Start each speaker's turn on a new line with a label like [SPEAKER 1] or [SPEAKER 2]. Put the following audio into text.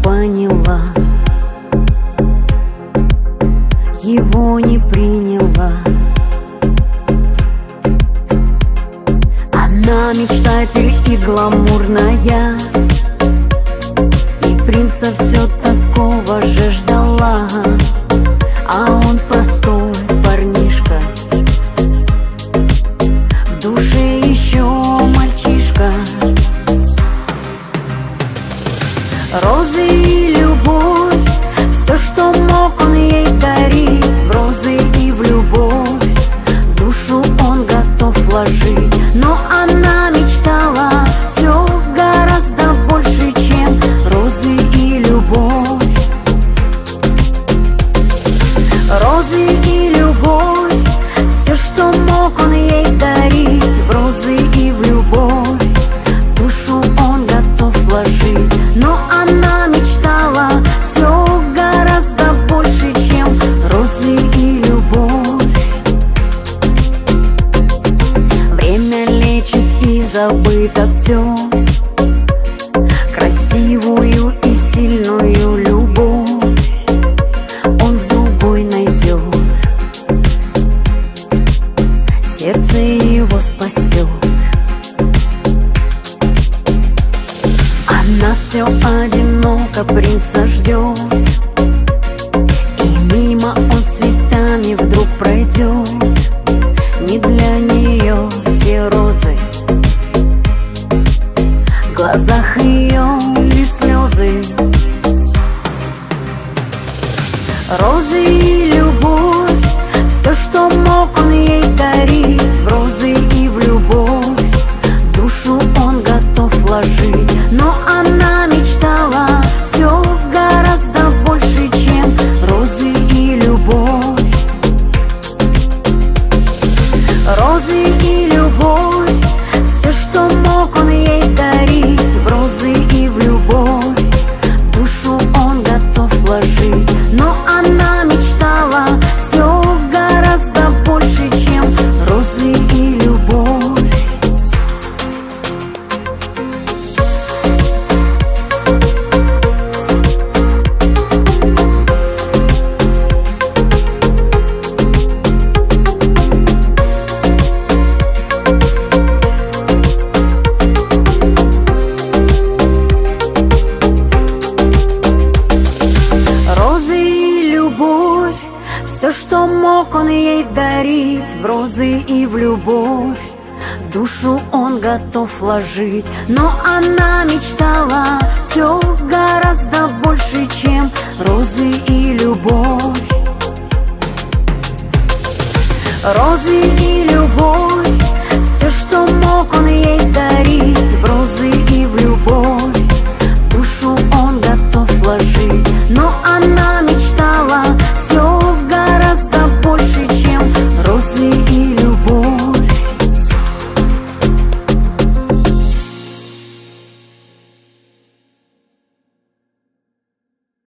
[SPEAKER 1] поняла, его не приняла. Она мечтатель и гламурная, и принца все такого же ждала. А он простой парнишка, в душе еще мальчишка. Розы и любовь, все, что мог он ей дарить. В розы и в любовь душу он готов вложить. Но она мечтала все гораздо больше, чем розы и любовь. Розы и любовь, все, что мог он ей дарить. В розы и в любовь душу он готов вложить. Но она мечтала все гораздо больше, чем розы и любовь. Время лечит и забыто все, красивую и сильную любовь он в другой найдет, сердце его спасет. Она все одиноко принца ждет, и мимо он с цветами вдруг пройдет. Не для нее те розы, в глазах ее лишь слезы. Розы и любовь, все, что мог он ей дарить. В розы и в любовь душу он готов вложить. Но она мечтала все гораздо больше, чем розы и любовь. Розы и любовь, все, что мог он ей дарить. В розы и в любовь душу он готов вложить. Но она мечтала все гораздо больше, чем розы и любовь. Все, что мог он ей дарить. В розы и в любовь душу он готов вложить. Но она мечтала все гораздо